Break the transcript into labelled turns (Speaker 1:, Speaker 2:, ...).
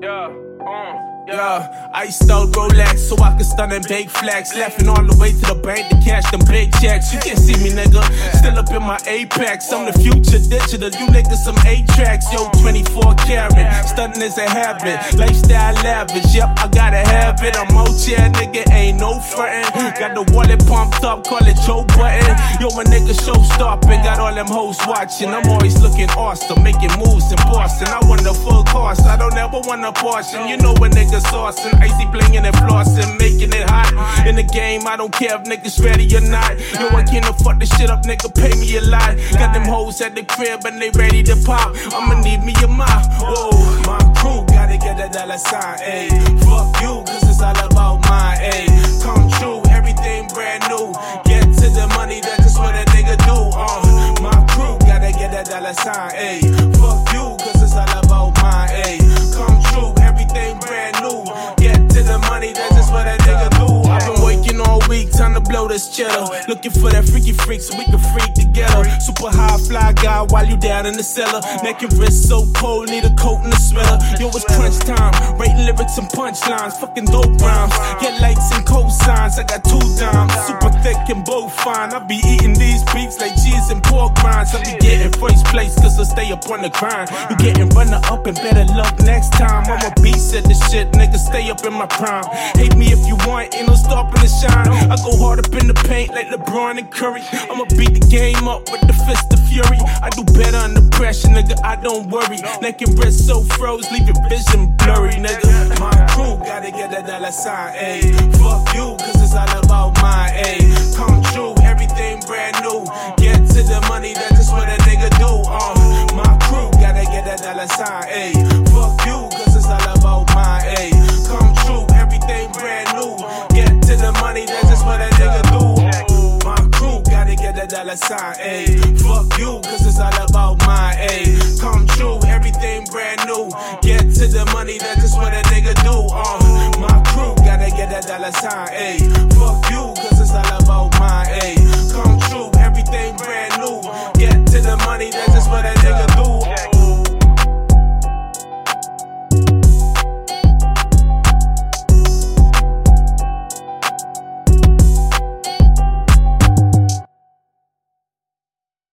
Speaker 1: Iced out Rolex so I can stun and bake flags. Laughing all the way to the bank to cash them big checks. You can't see me, nigga. Still up in my apex. I'm the future digital. You niggas some 8 tracks. Yo, 24 karat. Stunning is a habit. Lifestyle lavish. Yep, I gotta have it. I'm out here, nigga. Ain't no frontin'. Got the wallet pumped up. Call it Joe Button. Yo, a nigga show stopping. Got all them hoes watching. I'm always looking awesome. Making moves in Boston. I want the full cost. I don't ever want a portion. You know when niggas saucing. Icy blingin' and flossin', making it hot. In the game, I don't care if niggas ready or not. Yo, I can't fuck this shit up, nigga, pay me a lot. Got them hoes at the crib and they ready to pop. I'ma need me a mop. Whoa, my crew gotta get a dollar sign, ayy. Fuck you, cause it's all about mine, ayy. Come true, everything brand new. Get to the money, that's just what a nigga do. My crew gotta get a dollar sign, ayy. Fuck you, cause it's all about mine, ayy. Come true, everything brand new. Get to the money, that's just what a nigga do. I've been working all week, time to blow this cheddar. Looking for that freaky freak so we can freak together. Super high fly guy while you down in the cellar. Neck and wrist so cold, need a coat and a sweater. Yo, it's crunch time, writing lyrics and punchlines. Fucking dope rhymes, get lights and cosigns. I got 2 dimes, super thick and both fine. I be eating these beats like cheese and pork rinds. I be getting first place cause I stay up on the grind. You getting runner up and better luck next time. I'm a beast at this shit, nigga, stay up in my prime. Hate me if you want, ain't no stopping to shine. I go hard up in the paint like LeBron and Curry. I'ma beat the game up with the fist of fury. I do better under pressure, nigga, I don't worry. Neck and wrist so froze, leave your vision blurry, nigga. My crew gotta get a dollar sign, ayy. Fuck you, cause it's all about mine, ayy. Come true, everything brand new. Get to the money, that's just what a nigga do. My crew gotta get a dollar sign, ayy. Fuck you, cause it's all about mine, ayy. Come true, everything brand new. Get to the money, that's just what a nigga do. My crew gotta get a dollar sign, ayy. Fuck you, cause it's all about mine, ayy. Come true, everything brand new. Get to the money, that's just what a nigga do. My crew gotta get a dollar sign, ayy. Fuck you, cause it's all about mine, ayy. Come true, everything brand new.